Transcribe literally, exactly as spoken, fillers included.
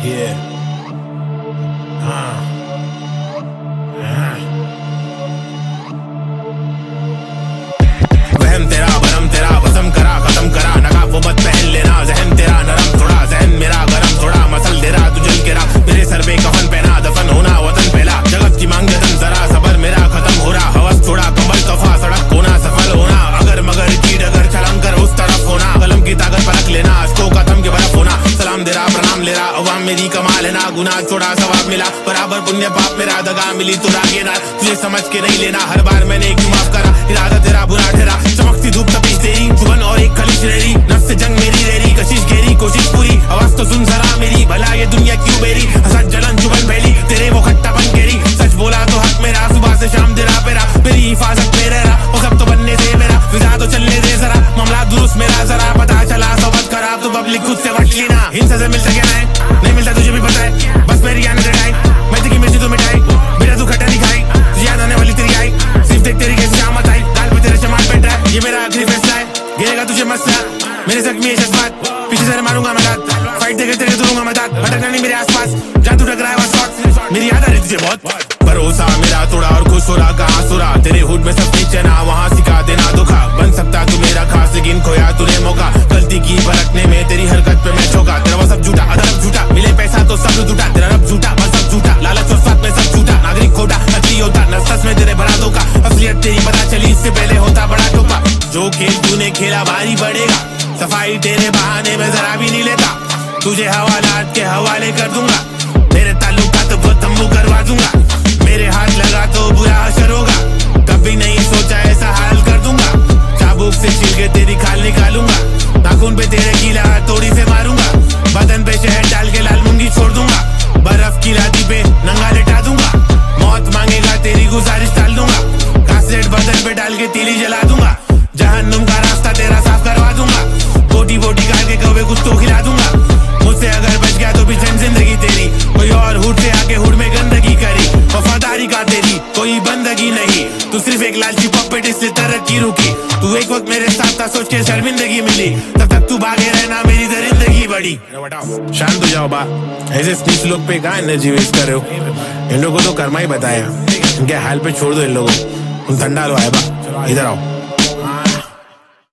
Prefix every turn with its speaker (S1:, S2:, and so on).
S1: Yeah. हाँ. हाँ. वहम तेरा भरम तेरा वसम करा खत्म करा नकाब वो मत पहन लेना जहन तेरा नरम थोड़ा जहन मेरा गरम थोड़ा मसल तेरा तू जल के रहा मेरे सर पे कफन पहना दफन होना वतन पहला जगत की मांग तन जरा सबर मेरा खत्म हो रहा हवस थोड़ा कमल तफा सड़क होना सफल होना अगर मगर की डगर छलांग कर उस तरफ होना कलम की ताकत परख लेना इसको खत्म के बर्फ होना सलाम दे रहा प्रणाम ले रहा अवाम मेरी कमाल है ना गुनाह छोड़ा सवाब मिला बराबर पुण्य पाप मेरा दगा मिली तो रागे ना तुझे समझ के नहीं लेना हर बार मैंने क्यों माफ करा इरादा तेरा बुरा ठहरा चमकती धूप तपीश तेरी चुभन और एक खलिश रेरी नफ्स से जंग मेरी रेरी कशिश घेरी कोशिश पूरी आवाज तो सुन जरा मेरी भला ये दुनिया क्यों बेरी हसद जलन चुभन फैली तेरे वो खट्टापन केरी सच बोला तो हक मेरा सुबह से शाम तेरा पेरा मेरी हिफाजत में रह रहा वो सब तो बनने दे मेरा विजा तो चलने दे जरा मामला दुरुस्त मेरा जरा पता चला सोबत खराब तो पब्लिक खुद से वट लेना हिंसा से मिलता क्या है नहीं मिलता तुझे भी पता है बस मेरी आने दे टाइम मैं तेरी मिर्ची तो मिठाई मेरा तू खट्टा नहीं खाई तुझे याद आने वाली तेरी आई सिर्फ देख तेरी कैसी शामत आई गाल पे तेरे शमाल बैठ रहा है ये मेरा आखिरी फैसला है गिरेगा तुझे मसला मेरे जख्मी है जज्बात पीछे से मारूंगा मैं दांत फाइट देकर तेरे दूंगा मैं दांत भटकना नहीं मेरे आसपास जहाँ तू टकराया वहाँ शॉट मेरी याद आ रही तुझे बहुत भरोसा मेरा थोड़ा और खुश हो रहा कहाँ सुरा तेरे हुड में सब नीचे ना वहाँ सिखा देना धोखा बन सकता तू मेरा खास लेकिन खोया तूने मौका गलती की परखने में तेरी हरकत पे मैं चौका तेरा वो सब झूठा अदरक झूठा मिले पैसा तो सब झूठा तेरा रब झूठा बस सब झूठा लालच और साथ में सब झूठा नागरिक खोटा नकली होता नस्स में तेरे बड़ा धोखा असलियत तेरी पता चली इससे पहले होता बड़ा टोका जो खेल तूने खेला भारी पड़ेगा सफाई तेरे बहाने में जरा भी नहीं लेता तुझे हवालात के हवाले कर दूंगा मेरे ताल्लुकात वो तंबू करवा दूंगा मेरे हाथ लगा तो बुरा असर होगा कभी नहीं सोचा ऐसा हाल कर दूंगा चाबुक से छील के तेरी खाल निकालूंगा नाखून पे तेरे कीला तोड़ी से मारूंगा बदन पे शहद डाल के लाल मुंगी छोड़ दूंगा बर्फ की लादी पे नंगा लिटा दूंगा मौत मांगेगा तेरी गुजारिश टाल दूंगा कासेट बदन पे डाल के तीली जला दूंगा जहन्नुम का रास्ता तेरा साफ करवा दूंगा बोटी बोटी काट के कौवे कुछ तो खिला दूंगा मुझसे अगर बच गया तो भी जिंदगी तेरी कोई और हुड से आके हुड में गंदगी करी वफादारी का तेरी कोई बंदगी नहीं तू सिर्फ एक लालची पपेट इसलिए तरक्की रुकी तू एक वक्त मेरे साथ था सोच के शर्मिंदगी मिली तब तक तू भागे रहना मेरी दरिंदगी बड़ी शांत हो जाओ बा ऐसे स्नीच लोग पे कहाँ एनर्जी वेस्ट कर रहे हो इन लोगों को तो कर्मा ही बताया इनके हाल पे छोड़ दो इन लोगों तुम ठंडा लो आए बा इधर आओ